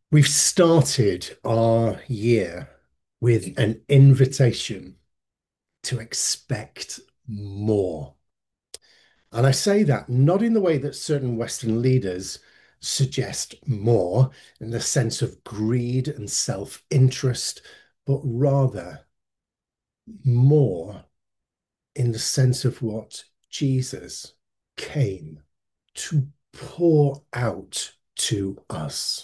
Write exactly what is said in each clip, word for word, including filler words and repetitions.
We've started our year with an invitation to expect more. And I say that not in the way that certain Western leaders suggest more in the sense of greed and self-interest, but rather more in the sense of what Jesus came to pour out to us,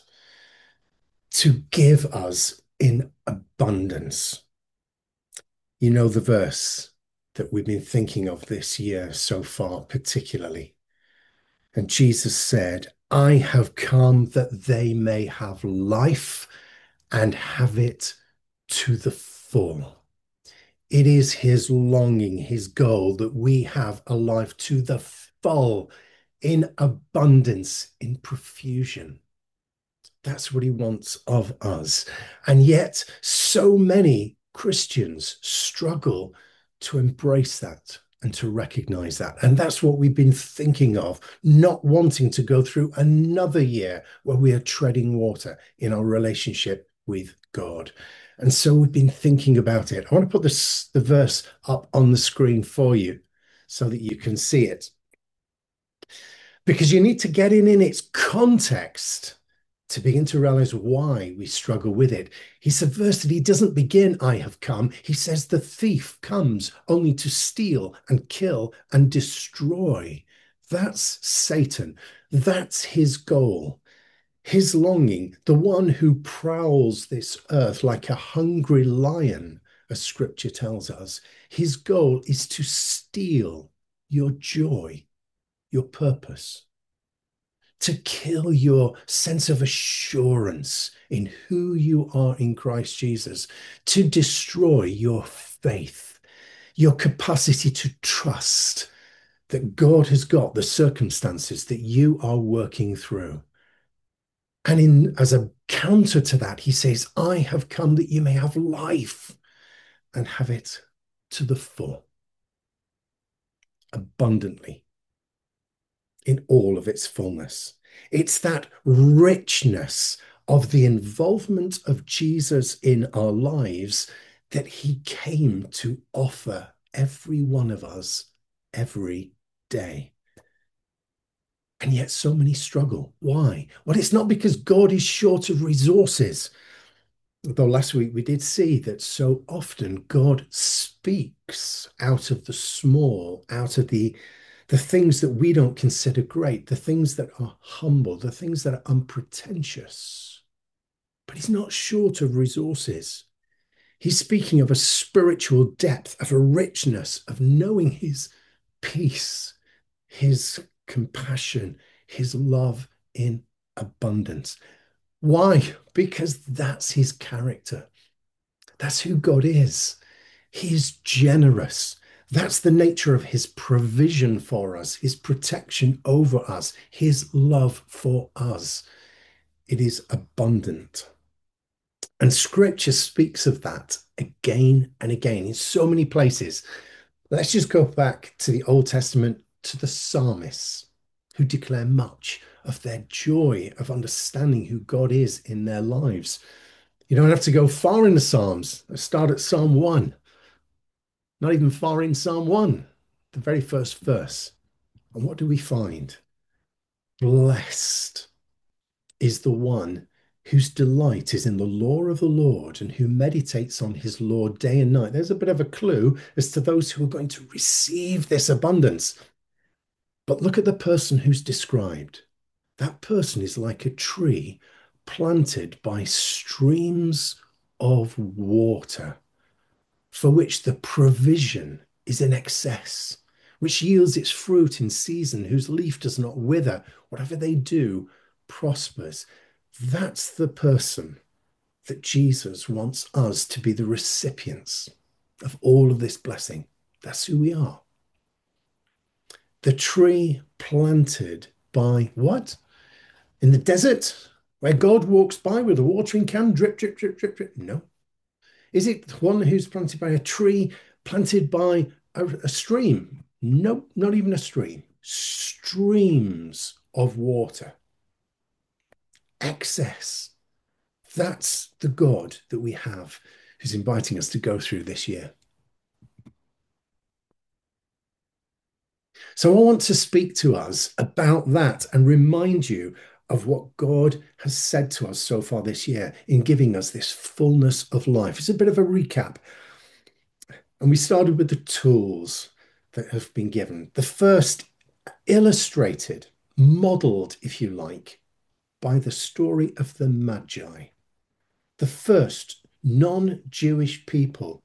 to give us in abundance. You know the verse that we've been thinking of this year so far, particularly. And Jesus said, I have come that they may have life and have it to the full. It is his longing, his goal that we have a life to the full, in abundance, in profusion. That's what he wants of us. And yet, so many Christians struggle to embrace that and to recognize that. And that's what we've been thinking of, not wanting to go through another year where we are treading water in our relationship with God. And so we've been thinking about it. I want to put this, the verse up on the screen for you so that you can see it, because you need to get in in its context to begin to realize why we struggle with it. He subverts it. He doesn't begin, I have come. He says the thief comes only to steal and kill and destroy. That's Satan. That's his goal, his longing, the one who prowls this earth like a hungry lion, as scripture tells us. His goal is to steal your joy, your purpose, to kill your sense of assurance in who you are in Christ Jesus, to destroy your faith, your capacity to trust that God has got the circumstances that you are working through. And in as a counter to that, he says, I have come that you may have life and have it to the full, abundantly, in all of its fullness. It's that richness of the involvement of Jesus in our lives that he came to offer every one of us every day. And yet so many struggle. Why? Well, it's not because God is short of resources. Though last week we did see that so often God speaks out of the small, out of the the things that we don't consider great, the things that are humble, the things that are unpretentious. But he's not short of resources. He's speaking of a spiritual depth, of a richness, of knowing his peace, his compassion, his love in abundance. Why? Because that's his character. That's who God is. He's generous. That's the nature of his provision for us, his protection over us, his love for us. It is abundant. And scripture speaks of that again and again in so many places. Let's just go back to the Old Testament, to the psalmists who declare much of their joy of understanding who God is in their lives. You don't have to go far in the Psalms. Let's start at Psalm one. Not even far in Psalm one, the very first verse. And what do we find? Blessed is the one whose delight is in the law of the Lord and who meditates on his law day and night. There's a bit of a clue as to those who are going to receive this abundance. But look at the person who's described. That person is like a tree planted by streams of water, for which the provision is in excess, which yields its fruit in season, whose leaf does not wither. Whatever they do prospers. That's the person that Jesus wants us to be the recipients of all of this blessing. That's who we are. The tree planted by what? In the desert, where God walks by with a watering can, drip, drip, drip, drip, drip. No. Is it one who's planted by a tree, planted by a, a stream? Nope, not even a stream. Streams of water, excess. That's the God that we have who's inviting us to go through this year. So I want to speak to us about that and remind you of what God has said to us so far this year in giving us this fullness of life. It's a bit of a recap. And we started with the tools that have been given. The first, illustrated, modeled, if you like, by the story of the Magi, the first non Jewish people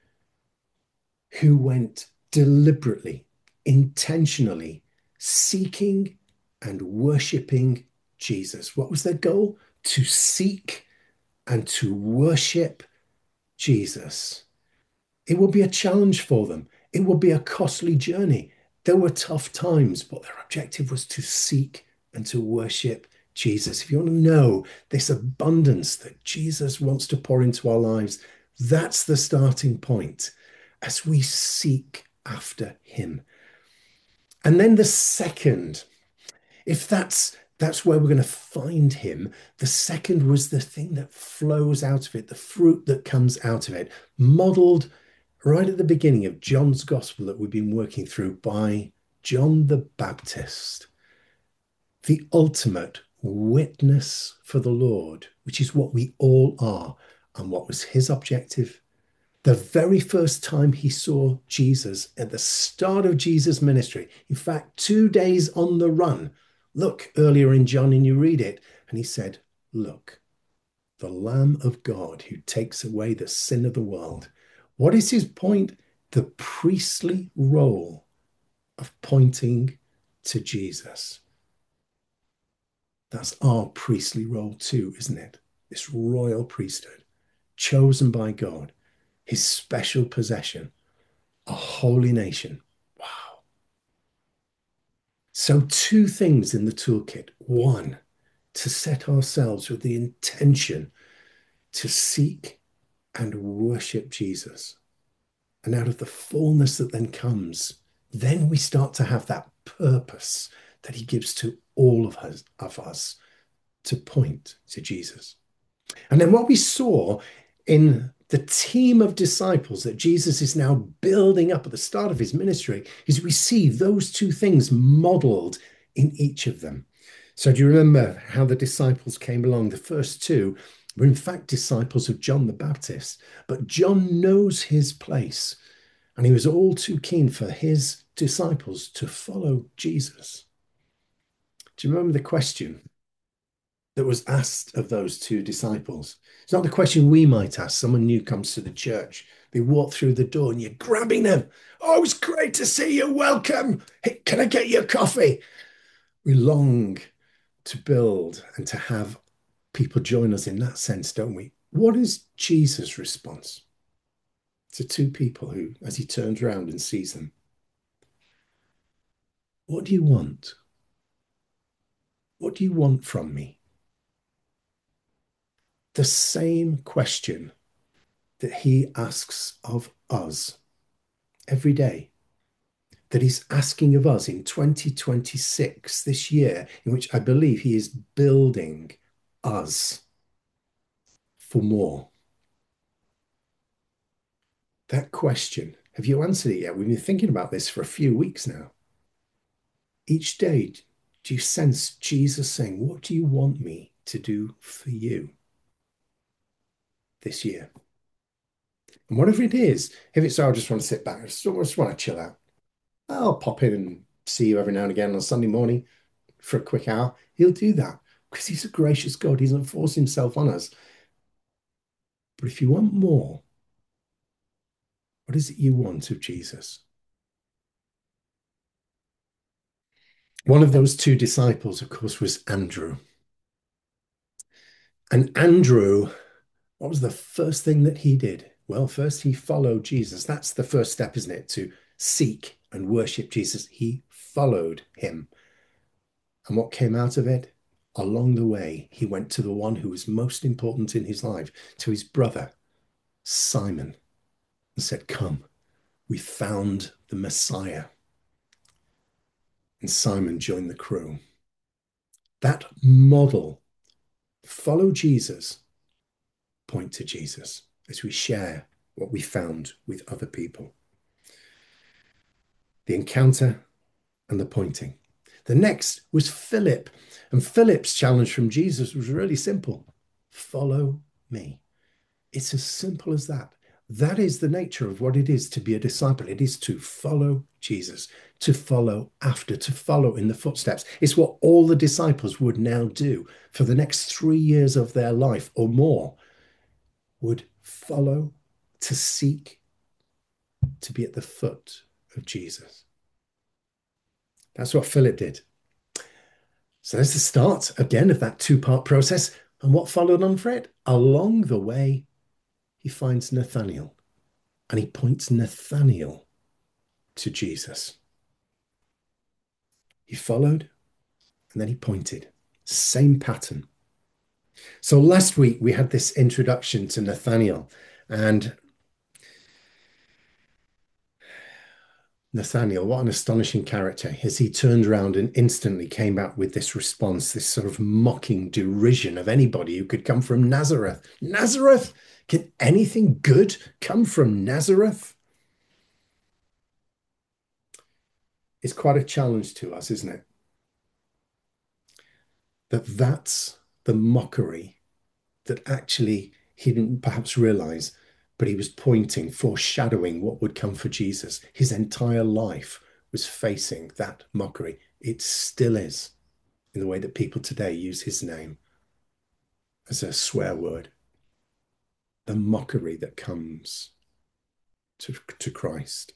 who went deliberately, intentionally seeking and worshipping Jesus. What was their goal? To seek and to worship Jesus. It will be a challenge for them. It will be a costly journey. There were tough times, but their objective was to seek and to worship Jesus. If you want to know this abundance that Jesus wants to pour into our lives, that's the starting point as we seek after him. And then the second, if that's that's where we're going to find him, the second was the thing that flows out of it, the fruit that comes out of it, modeled right at the beginning of John's gospel that we've been working through by John the Baptist, the ultimate witness for the Lord, which is what we all are. And what was his objective? The very first time he saw Jesus at the start of Jesus' ministry, in fact, two days on the run, look earlier in John and you read it, and he said, "Look, the Lamb of God who takes away the sin of the world." What is his point? The priestly role of pointing to Jesus. That's our priestly role too, isn't it? This royal priesthood, chosen by God, his special possession, a holy nation. Wow. So, two things in the toolkit. One, to set ourselves with the intention to seek and worship Jesus. And out of the fullness that then comes, then we start to have that purpose that he gives to all of us, of us to point to Jesus. And then what we saw in the team of disciples that Jesus is now building up at the start of his ministry is we see those two things modeled in each of them. So do you remember how the disciples came along? The first two were in fact disciples of John the Baptist, but John knows his place, and he was all too keen for his disciples to follow Jesus. Do you remember the question that was asked of those two disciples? It's not the question we might ask. Someone new comes to the church. They walk through the door and you're grabbing them. "Oh, it's great to see you. Welcome. Hey, can I get you a coffee?" We long to build and to have people join us in that sense, don't we? What is Jesus' response to two people who, as he turns around and sees them, "What do you want? What do you want from me?" The same question that he asks of us every day, that he's asking of us in twenty twenty-six, this year, in which I believe he is building us for more. That question, have you answered it yet? We've been thinking about this for a few weeks now. Each day, do you sense Jesus saying, "What do you want me to do for you this year?" And whatever it is, if it's, "Oh, I just want to sit back, I just, I just want to chill out, I'll pop in and see you every now and again on Sunday morning for a quick hour," he'll do that because he's a gracious God. He doesn't force himself on us. But if you want more, what is it you want of Jesus? One of those two disciples, of course, was Andrew. And Andrew, what was the first thing that he did? Well, first he followed Jesus. That's the first step, isn't it? To seek and worship Jesus. He followed him. And what came out of it? Along the way, he went to the one who was most important in his life, to his brother, Simon, and said, "Come, we found the Messiah." And Simon joined the crew. That model, follow Jesus, point to Jesus, as we share what we found with other people. The encounter and the pointing. The next was Philip. And Philip's challenge from Jesus was really simple: follow me. It's as simple as that. That is the nature of what it is to be a disciple. It is to follow Jesus, to follow after, to follow in the footsteps. It's what all the disciples would now do for the next three years of their life or more, would follow, to seek to be at the foot of Jesus. That's what Philip did. So there's the start again of that two-part process. And what followed on for it? Along the way, he finds Nathanael, and he points Nathanael to Jesus. He followed, and then he pointed. Same pattern. So last week we had this introduction to Nathanael, and Nathanael, what an astonishing character, as he turned around and instantly came out with this response, this sort of mocking derision of anybody who could come from Nazareth. Nazareth? Can anything good come from Nazareth? It's quite a challenge to us, isn't it? That that's the mockery that actually he didn't perhaps realize, but he was pointing, foreshadowing what would come for Jesus. His entire life was facing that mockery. It still is, in the way that people today use his name as a swear word. The mockery that comes to, to Christ.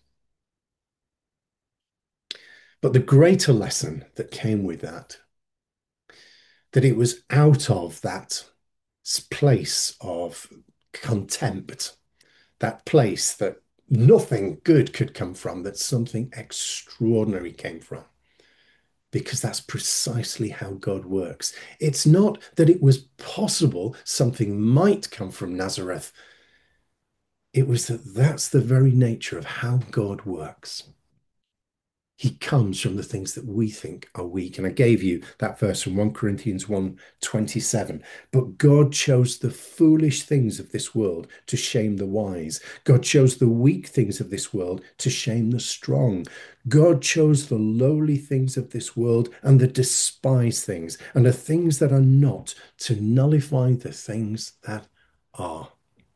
But the greater lesson that came with that, that it was out of that place of contempt, that place that nothing good could come from, that something extraordinary came from. Because that's precisely how God works. It's not that it was possible something might come from Nazareth. It was that that's the very nature of how God works. He comes from the things that we think are weak. And I gave you that verse from First Corinthians one twenty-seven. But God chose the foolish things of this world to shame the wise. God chose the weak things of this world to shame the strong. God chose the lowly things of this world and the despised things and the things that are not, to nullify the things that are.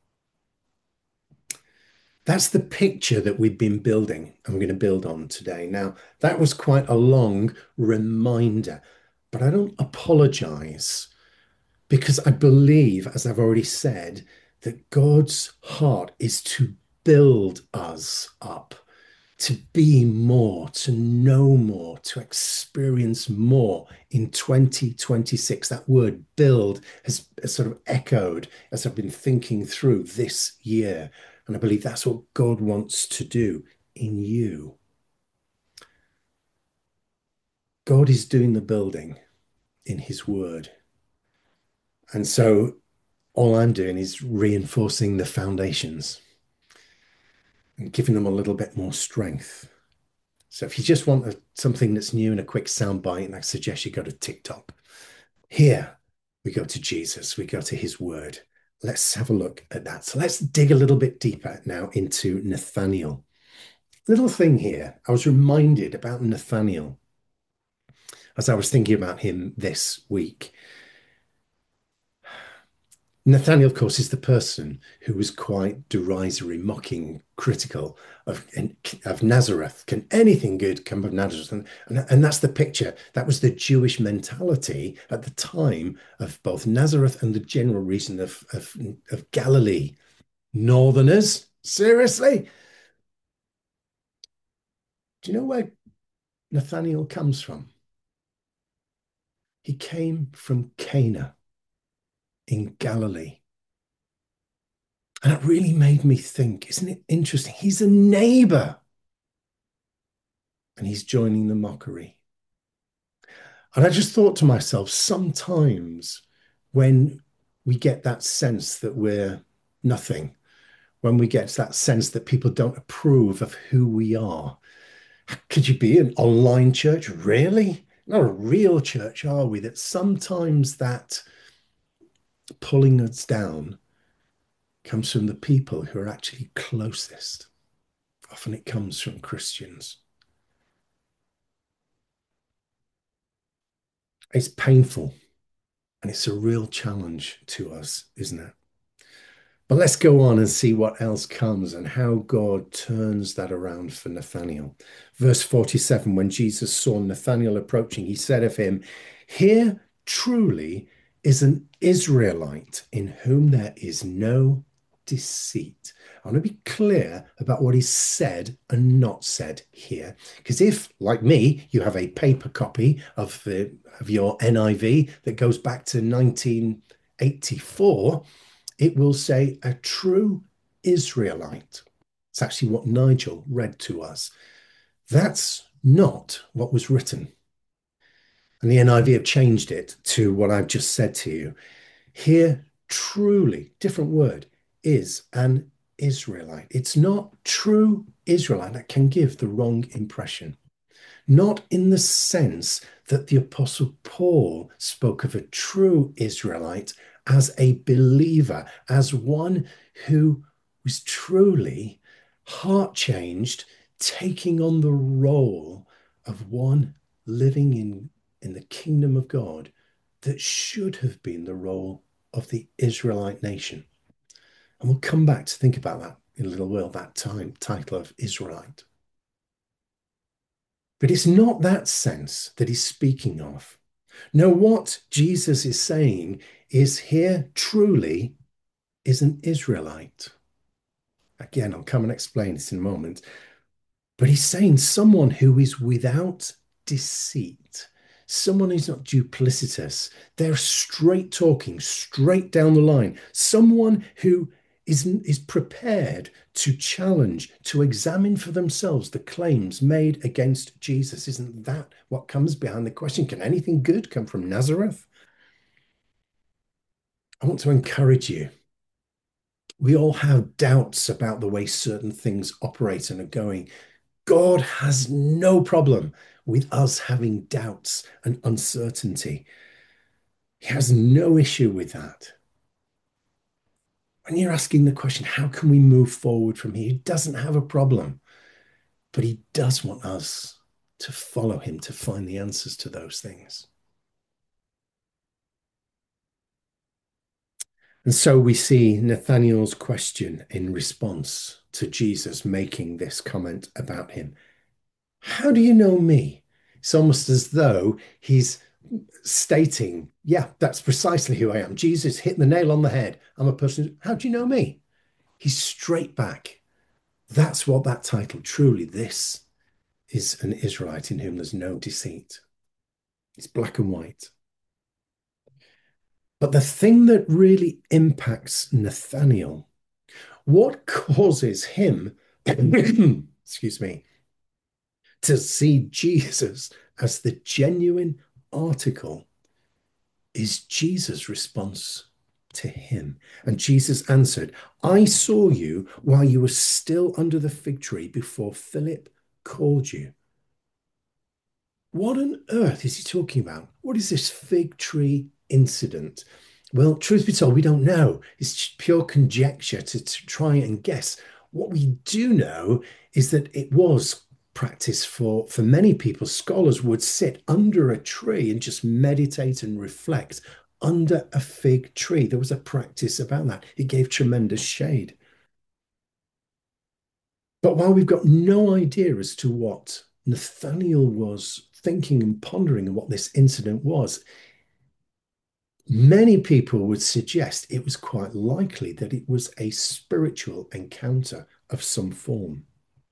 That's the picture that we've been building and we're going to build on today. Now, that was quite a long reminder, but I don't apologize, because I believe, as I've already said, that God's heart is to build us up, to be more, to know more, to experience more in twenty twenty-six. That word build has, has sort of echoed as I've been thinking through this year. And I believe that's what God wants to do in you. God is doing the building in his word. And so all I'm doing is reinforcing the foundations and giving them a little bit more strength. So if you just want a, something that's new and a quick soundbite, and I suggest you go to TikTok. Here we go to Jesus, we go to his word. Let's have a look at that. So let's dig a little bit deeper now into Nathanael. Little thing here, I was reminded about Nathanael as I was thinking about him this week. Nathanael, of course, is the person who was quite derisory, mocking, critical of, of Nazareth. Can anything good come of Nazareth? And, and, and that's the picture. That was the Jewish mentality at the time of both Nazareth and the general region of, of, of Galilee. Northerners? Seriously? Do you know where Nathanael comes from? He came from Cana in Galilee. And it really made me think, isn't it interesting? He's a neighbor. And he's joining the mockery. And I just thought to myself, sometimes when we get that sense that we're nothing, when we get that sense that people don't approve of who we are, could you be an online church? Really? Not a real church, are we? That sometimes that pulling us down comes from the people who are actually closest. Often it comes from Christians. It's painful and it's a real challenge to us, isn't it? But let's go on and see what else comes and how God turns that around for Nathanael. Verse forty-seven, when Jesus saw Nathanael approaching, he said of him, "Here truly is an Israelite in whom there is no deceit." I want to be clear about what is said and not said here. Because if, like me, you have a paper copy of the of your N I V that goes back to nineteen eighty-four, it will say a true Israelite. It's actually what Nigel read to us. That's not what was written. And the N I V have changed it to what I've just said to you. Here, truly, different word, is an Israelite. It's not true Israelite. That can give the wrong impression. Not in the sense that the Apostle Paul spoke of a true Israelite as a believer, as one who was truly heart changed, taking on the role of one living in, in the kingdom of God that should have been the role of the Israelite nation. And we'll come back to think about that in a little while, that time title of Israelite. But it's not that sense that he's speaking of. No, what Jesus is saying is here truly is an Israelite. Again, I'll come and explain this in a moment. But he's saying someone who is without deceit, someone who's not duplicitous. They're straight talking, straight down the line. Someone who is, is prepared to challenge, to examine for themselves the claims made against Jesus. Isn't that what comes behind the question? Can anything good come from Nazareth? I want to encourage you. We all have doubts about the way certain things operate and are going. God has no problem with us having doubts and uncertainty. He has no issue with that. When you're asking the question, how can we move forward from here? He doesn't have a problem, but he does want us to follow him to find the answers to those things. And so we see Nathanael's question in response to Jesus making this comment about him. How do you know me? It's almost as though he's stating, yeah, that's precisely who I am. Jesus hit the nail on the head. I'm a person. How do you know me? He's straight back. That's what that title, truly, this is an Israelite in whom there's no deceit. It's black and white. But the thing that really impacts Nathanael, what causes him, excuse me, to see Jesus as the genuine article is Jesus' response to him. And Jesus answered, I saw you while you were still under the fig tree before Philip called you. What on earth is he talking about? What is this fig tree incident? Well, truth be told, we don't know. It's pure conjecture to, to try and guess. What we do know is that it was practice for, for many people. Scholars would sit under a tree and just meditate and reflect under a fig tree. There was a practice about that. It gave tremendous shade. But while we've got no idea as to what Nathanael was thinking and pondering and what this incident was, many people would suggest it was quite likely that it was a spiritual encounter of some form.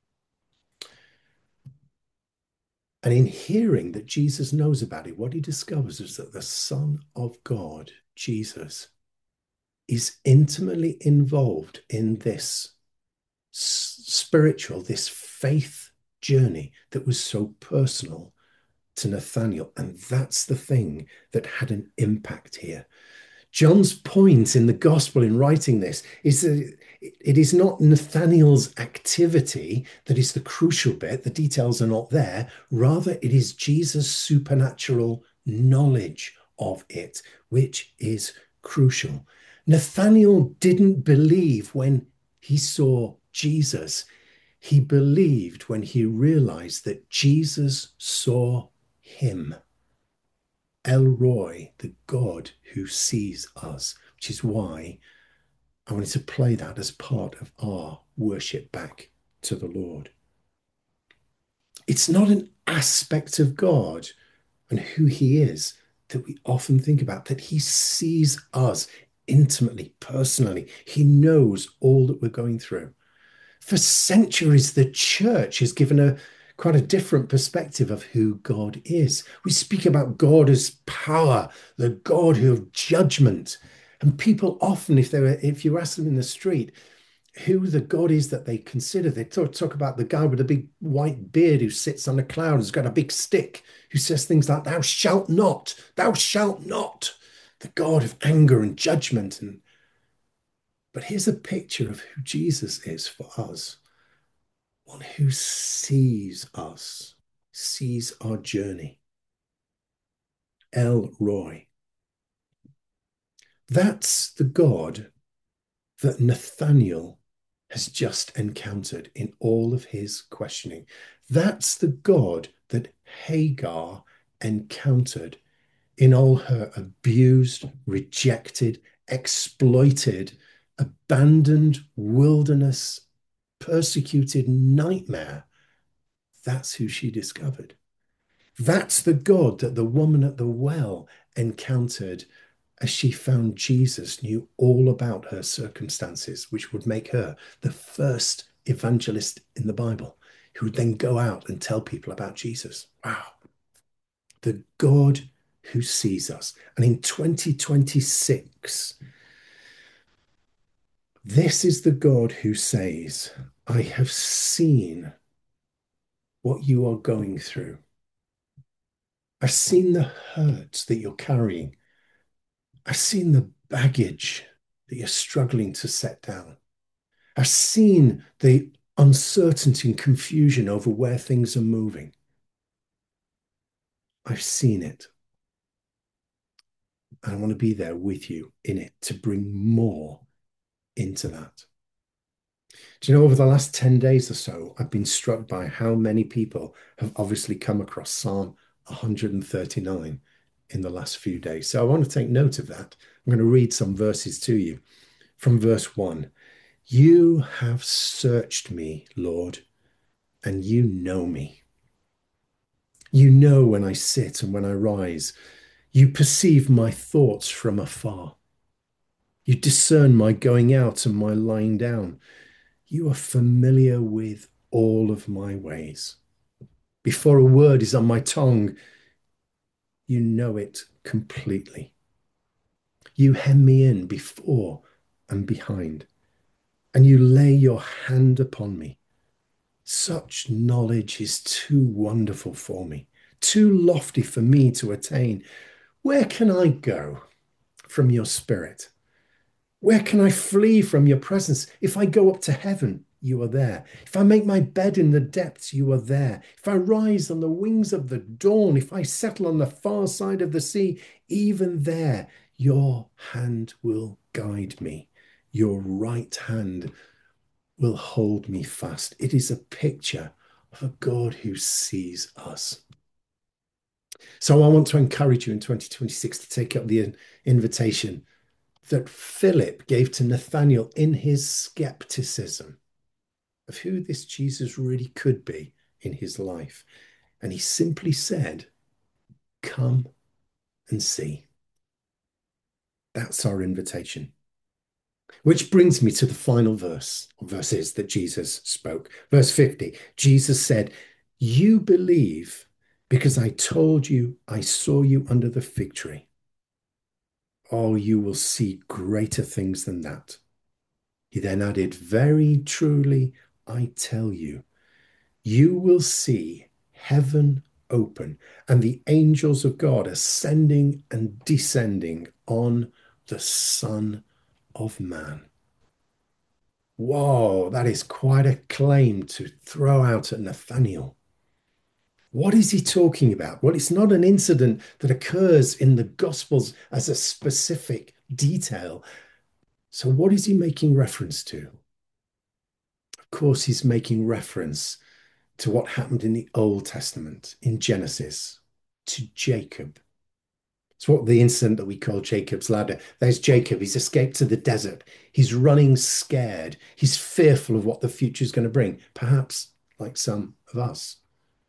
And in hearing that Jesus knows about it, what he discovers is that the Son of God, Jesus, is intimately involved in this spiritual, this faith journey that was so personal to Nathanael. And that's the thing that had an impact here. John's point in the gospel in writing this is that it is not Nathanael's activity that is the crucial bit. The details are not there. Rather, it is Jesus' supernatural knowledge of it, which is crucial. Nathanael didn't believe when he saw Jesus. He believed when he realized that Jesus saw him. El Roi, the God who sees us, which is why I wanted to play that as part of our worship back to the Lord. It's not an aspect of God and who he is that we often think about, that he sees us intimately, personally. He knows all that we're going through. For centuries, the church has given a quite a different perspective of who God is. We speak about God as power, the God who of judgment. And people often, if they were, if you ask them in the street who the God is that they consider, they talk, talk about the guy with a big white beard who sits on a cloud, who's got a big stick, who says things like, "Thou shalt not, thou shalt not," the God of anger and judgment. And but here's a picture of who Jesus is for us, one who sees us, sees our journey. El Roi. That's the God that Nathaniel has just encountered in all of his questioning. That's the God that Hagar encountered in all her abused, rejected, exploited, abandoned wilderness, persecuted nightmare. That's who she discovered. That's the God that the woman at the well encountered as she found Jesus knew all about her circumstances, which would make her the first evangelist in the Bible, who would then go out and tell people about Jesus. Wow. The God who sees us. And in twenty twenty-six, this is the God who says, I have seen what you are going through. I've seen the hurts that you're carrying. I've seen the baggage that you're struggling to set down. I've seen the uncertainty and confusion over where things are moving. I've seen it. And I want to be there with you in it to bring more into that. Do you know, over the last ten days or so, I've been struck by how many people have obviously come across Psalm one thirty-nine in the last few days. So I want to take note of that. I'm going to read some verses to you from verse one. You have searched me, Lord, and you know me. You know when I sit and when I rise. You perceive my thoughts from afar. You discern my going out and my lying down. You are familiar with all of my ways. Before a word is on my tongue, you know it completely. You hem me in before and behind, and you lay your hand upon me. Such knowledge is too wonderful for me, too lofty for me to attain. Where can I go from your spirit? Where can I flee from your presence? If I go up to heaven, you are there. If I make my bed in the depths, you are there. If I rise on the wings of the dawn, if I settle on the far side of the sea, even there, your hand will guide me. Your right hand will hold me fast. It is a picture of a God who sees us. So I want to encourage you in twenty twenty-six to take up the invitation that Philip gave to Nathanael in his skepticism of who this Jesus really could be in his life. And he simply said, come and see. That's our invitation. Which brings me to the final verse, verses that Jesus spoke. Verse fifty, Jesus said, you believe because I told you I saw you under the fig tree. Oh, you will see greater things than that. He then added, very truly, I tell you, you will see heaven open and the angels of God ascending and descending on the Son of Man. Whoa, that is quite a claim to throw out at Nathaniel. What is he talking about? Well, it's not an incident that occurs in the Gospels as a specific detail, So, what is he making reference to? Of course, he's making reference to what happened in the Old Testament, in Genesis, to Jacob. It's what the incident that we call Jacob's ladder. There's Jacob. He's escaped to the desert. He's running scared. He's fearful of what the future is going to bring, perhaps like some of us.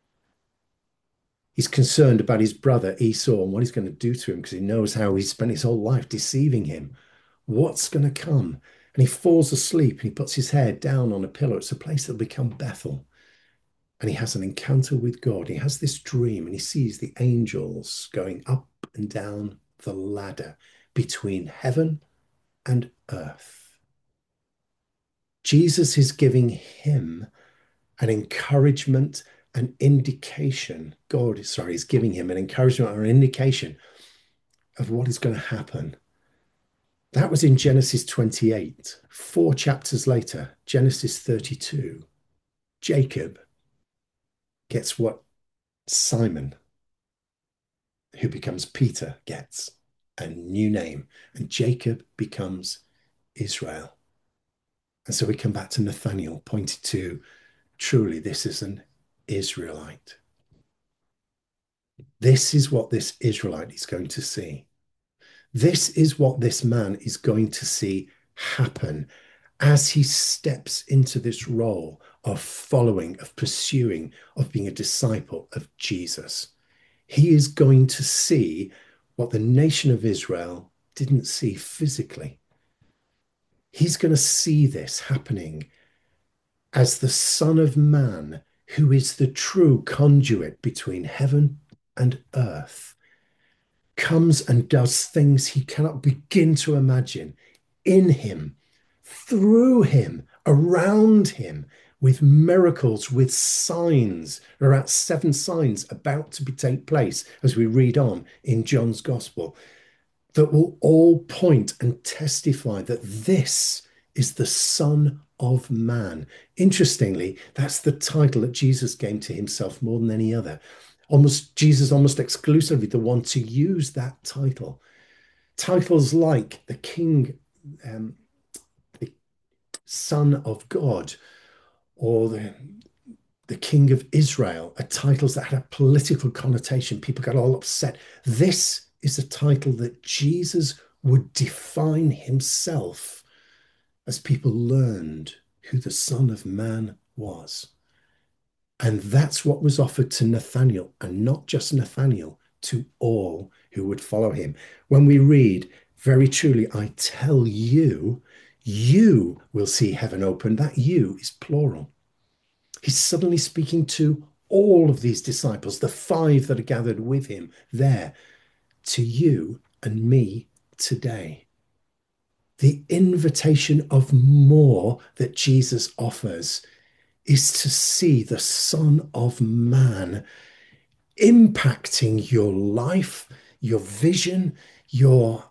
He's concerned about his brother Esau and what he's going to do to him because he knows how he's spent his whole life deceiving him. What's going to come? And he falls asleep and he puts his head down on a pillow. It's a place that'll become Bethel. And he has an encounter with God. He has this dream and he sees the angels going up and down the ladder between heaven and earth. Jesus is giving him an encouragement, an indication. God, sorry, is giving him an encouragement or an indication of what is going to happen. That was in Genesis twenty-eight. Four chapters later, Genesis thirty-two, Jacob gets what Simon, who becomes Peter, gets a new name. And Jacob becomes Israel. And so we come back to Nathaniel, pointed to truly this is an Israelite. This is what this Israelite is going to see. This is what this man is going to see happen as he steps into this role of following, of pursuing, of being a disciple of Jesus. He is going to see what the nation of Israel didn't see physically. He's going to see this happening as the Son of Man, who is the true conduit between heaven and earth, comes and does things he cannot begin to imagine in him, through him, around him, with miracles, with signs. There are about seven signs about to be take place as we read on in John's Gospel that will all point and testify that this is the Son of Man. Interestingly, that's the title that Jesus gave to himself more than any other. Almost Jesus, almost exclusively the one to use that title. Titles like the King, um, the Son of God, or the the King of Israel, are titles that had a political connotation. People got all upset. This is a title that Jesus would define himself as people learned who the Son of Man was. And that's what was offered to Nathaniel, and not just Nathaniel, to all who would follow him. When we read, very truly, I tell you, you will see heaven open. That you is plural. He's suddenly speaking to all of these disciples, the five that are gathered with him there, to you and me today. The invitation of more that Jesus offers is to see the Son of Man impacting your life, your vision, your,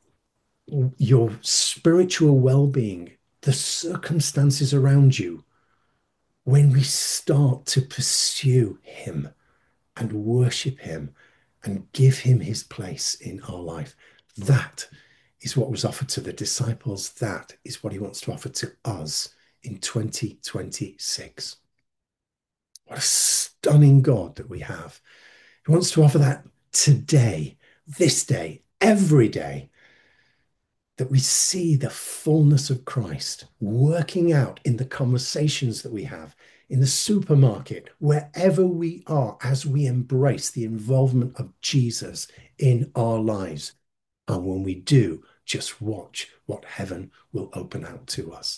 your spiritual well-being, the circumstances around you, when we start to pursue him and worship him and give him his place in our life. That is what was offered to the disciples. That is what he wants to offer to us in twenty twenty-six. What a stunning God that we have. He wants to offer that today, this day, every day, that we see the fullness of Christ working out in the conversations that we have, in the supermarket, wherever we are, as we embrace the involvement of Jesus in our lives. And when we do, just watch what heaven will open out to us.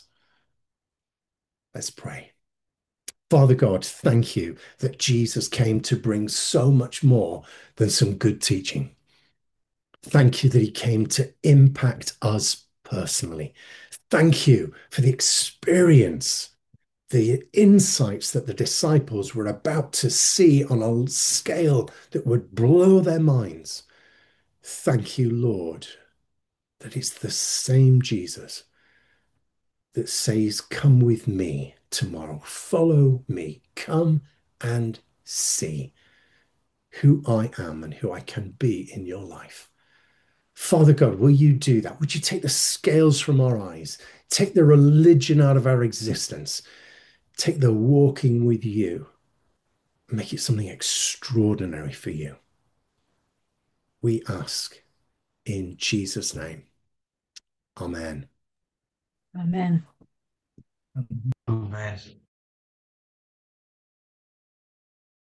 Let's pray. Father God, thank you that Jesus came to bring so much more than some good teaching. Thank you that he came to impact us personally. Thank you for the experience, the insights that the disciples were about to see on a scale that would blow their minds. Thank you, Lord, that it's the same Jesus that says, come with me tomorrow. Follow me. Come and see who I am and who I can be in your life. Father God, will you do that? Would you take the scales from our eyes, take the religion out of our existence, take the walking with you, make it something extraordinary for you? We ask in Jesus' name. Amen. Amen. Amen.